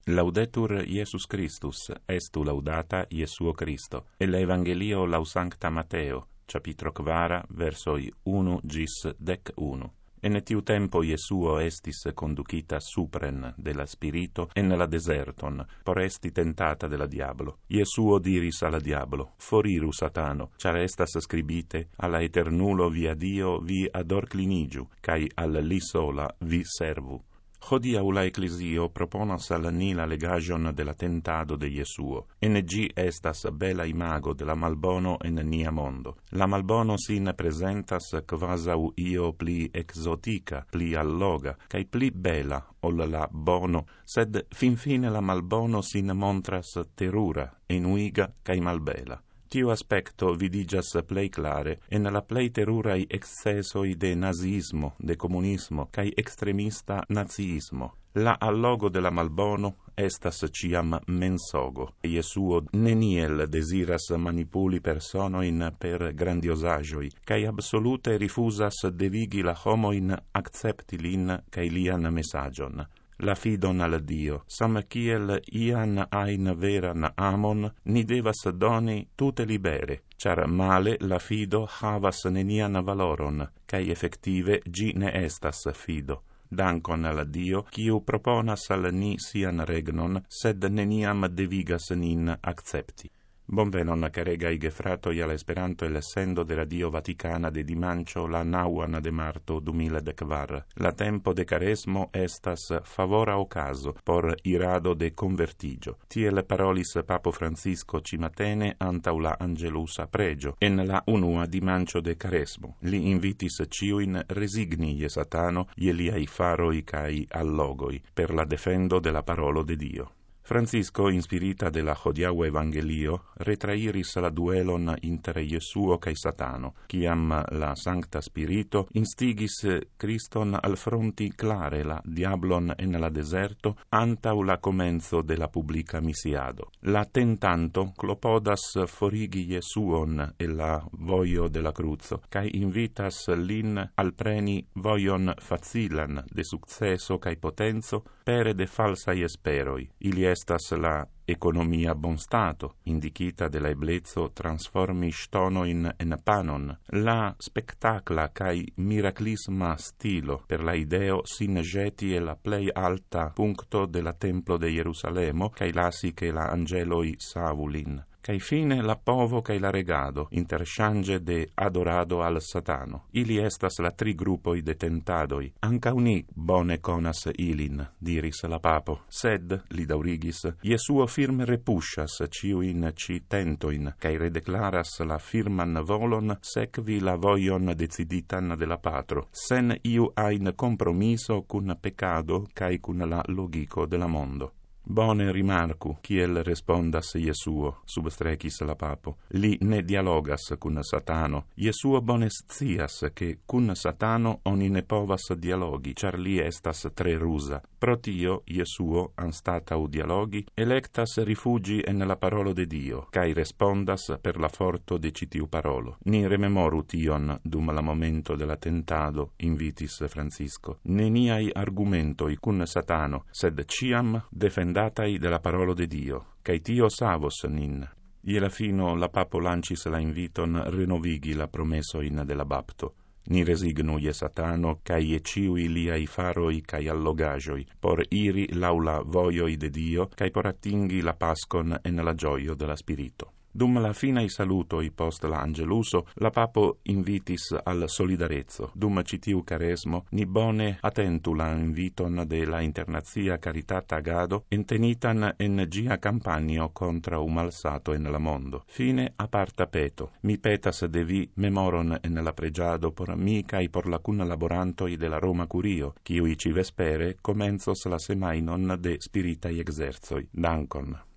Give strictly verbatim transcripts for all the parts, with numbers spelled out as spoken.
Laudetur Iesus Christus, estu laudata Iesuo Christo. El Evangelio lau Sancta Mateo, capitro quara, versoi unu gis dec unu. En tiu tempo Iesuo estis conducita supren de la spirito en la deserton, por esti tentata de la diablo. Iesuo diris alla diablo, foriru Satano, char estas scribite, alla eternulo via Dio vi adorclinigiu, cae al li sola vi servu. Hodiau la Ecclesio proponas al ni la legajon de la tentado de Iesuo. En gi estas bela imago de la malbono en nia mondo. La malbono sin presentas quasau io pli exotica, pli alloga, cae pli bela ol la bono, sed fin fine la malbono sin montras terura, enuiga cae malbela. Tiu aspecto vidigas plei clare en la plei terurai excessoi de nazismo, de comunismo, cae extremista naziismo. La allogo de la malbono estas ciam mensogo. Iesuo neniel desiras manipuli personoin per grandiosagioi, cae absolute rifusas devigi la homoin accepti lin cae lian messagion. La fidon al Dio, sam kiel ian ain veran amon, ni devas doni tute libere, char male la fido havas nenian valoron, cae effective gi ne estas fido. Dankon al Dio, kiu proponas al ni sian regnon, sed neniam devigas nin accepti. Bonvenon, caregai gefratoi al Esperanto el sendo de Radio Vaticana de dimancio la nauan de marto du mil quindici. La tempo de caresmo estas favora ocaso por irado de convertigio. Tiel parolis Papo Francisco cimatene antau la Angelusa pregio, en la unua dimancio de caresmo. Li invitis ciuin resigni je Satano, je liai faroi cae allogoi, per la defendo de la parolo de Dio. Francisco, inspirita de la hodiaŭa Evangelio, retrairis la duelon inter Iesuo cae Satano, ciam la Sancta Spirito instigis Christon alfronti clare la diablon en la deserto antau la comenzo de la publica misiado. La tentanto clopodas forigi Iesuon e la voio de la cruzo, cae invitas lin al preni voion facilan de successo cae potenzo pere de falsai esperoi. Ili estas la economia bon stato, indicita de la eblezzo transformi stonoin en panon, la spectacla cae miraclisma stilo per la ideo sin jeti e la plei alta puncto de la templo de Jerusalemo, cae lasi che la angeloi savulin. Cae fine la povo cae la regado, interchange de adorado al Satano. Ili estas la tri gruppoi de tentadoi. Anca uni bone conas ilin, diris la papo. Sed, li daurigis, Iesuo firme repushas ciuin ci tentoin, cae redeclaras la firman volon sekvi la voion deciditan de la patro, sen iu ain compromiso cun peccado cae cun la logico de la mondo. Bone rimarcu, kiel respondas Iesuo, substrecis la papo. Li ne dialogas cun Satano. Iesuo bone scias che cun Satano oni ne povas dialogi, char li estas tre rusa. Pro tio, Iesuo, anstatau dialogi, electas rifugi en la parolo de Dio, cae respondas per la forto de citiu parolo. Ni rememoru tion dum la momento de la tentado, invitis Francisco. Neniai argumentoi cun Satano, sed ciam defendatai de la parolo de Dio, cae tio savos nin. Iela fino la papo lancis la inviton renovigi la promesoin de la bapto. Ni resignu je Satano, cae je ciui liai faroi cae allogagioi, por iri laula voioi de Dio, cae por attingi la pascon en la gioio de la Spirito. Dum la finai salutoi post la Angeluso, la papo invitis al solidarezzo. Dum citiu caresmo, ni bone attentu la inviton de la Internazia Caritat Agado, intenitan en gia campanio contra un malsato en la mondo. Fine aparta peto. Mi petas de vi memoron en la pregiado por mi cae por la cun laborantoi de la Roma Curio, ciui ci vespere comenzos la semainon de spiritai exerzoi. Dankon.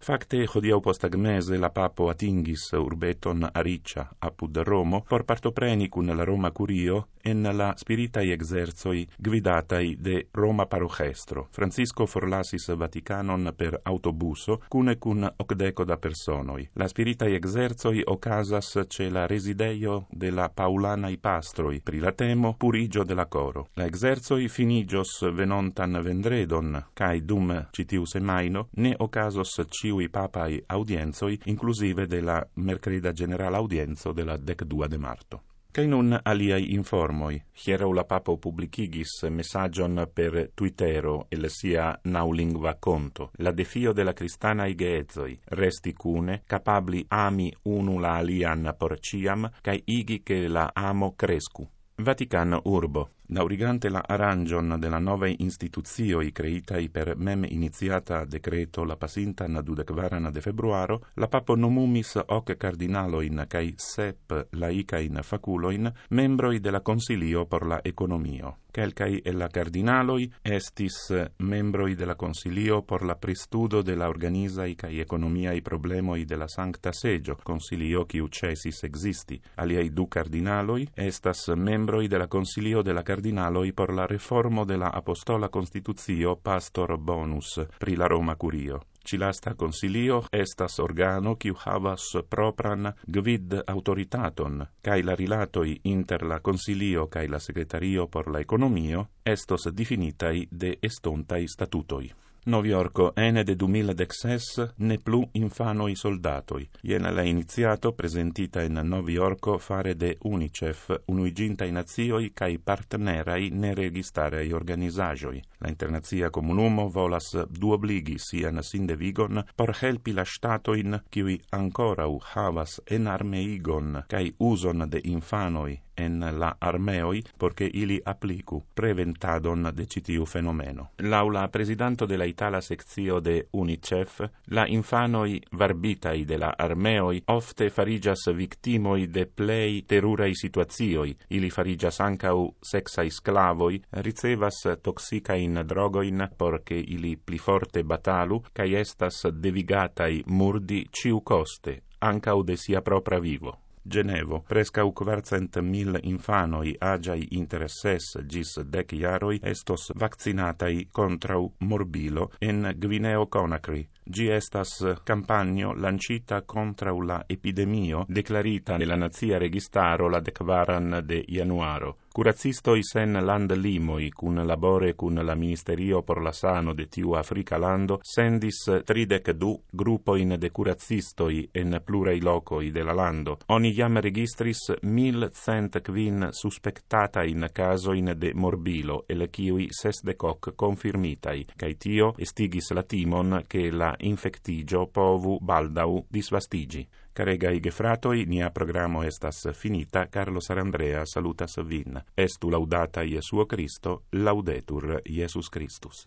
Facte hodiaŭ postagmese la papo atingis urbeton Ariccia apud Romo por partopreni kun la Roma Curio en la spiritaj exerzoj gvidataj de Roma paroĥestro. Francisco forlasis Vatikanon per autobuso kune kun okdeko da personoj. La spiritaj exerzoj okazas ĉe la rezidejo de la Paulanaj pastroj pri la temo purigio de la koro. La exerzoj finiĝos venontan vendredon kaj dum ĉi tiu semajno ne okazos ĉiuj papai audienzoi, inclusive de la mercreda general audienzo de la decdua de marto. Kai nun aliai informoi. Hieraŭ la papo publicigis messagion per Twittero el sia naulingva conto. La defio de la cristanaj geedzoj resti cune, capabli ami unu la alian por ciam, kai igi che la amo crescu. Vatican urbo. Daurigante la arangion de la nove instituzioi creitai per mem iniziata decreto la pasintan dudekvaran de februaro, la papo nomumis hoc cardinaloin cae sep laicain faculoin membroi de la Consilio por la Economio. Quelcai e la cardinaloi estis membroi de la Consilio por la pristudo de la organisai cae economiai problemoi de la Sancta Seggio, Consilio quiu cesis existi. Aliai du cardinaloi estas membroi de la Consilio de la cardinaloi por la reformo de la apostola constituzio Pastor Bonus pri la Roma Curio. Cilasta consilio estas organo quiu havas propran gvid autoritaton, cae la rilatoi inter la consilio cae la secretario por la economio estos definitai de estontai statutoi. Noviorco ene de du mil dexes ne plu infanoi soldatoi. Ien la iniziato presentita in Noviorco fare de UNICEF, Unuigintai Nazioi cae partnerai ne registarei organizajoi. La internazia comunumo volas duobligi sian sindevigon por helpi la statoin kiui ancorau havas enarmeigon cae uson de infanoi en la armeoi porche ili applicu preventadon de citiu fenomeno. Laula presidanto de la Itala sectio de UNICEF, la infanoi varbitai de la armeoi ofte farigas victimoi de plei terurai situazioi, ili farigas ancau sexai sclavoi, ricevas toxicain drogoin porche ili pli forte batalu, cae estas devigatai murdi ciu coste, ancau de sia propra vivo. Genevo, prescau quarcent mil infanoi agiai inter ses gis dec iaroi estos vaccinatai contrau morbilo en Gvineo Conakry. Gi estas campagno lancita contrau la epidemio declarita nella nazia registaro la decvaran de januaro. Curacistoi sen land limoi, cun labore cun la Ministerio por la Sano de tiu Africa lando, sendis tridec du gruppoin de curacistoi en plurei locoi de la lando. Oni jam registris mil cent quin suspectatain casoin de morbilo, el kiui sesdecoc confirmitai, cae tio estigis la timon che la infectigio povu baldau disvastigi. Caregai gefratoi, nia programo estas finita. Carlo Sarandrea salutas vin. Estu laudata Iesuo Cristo, laudetur Iesus Christus.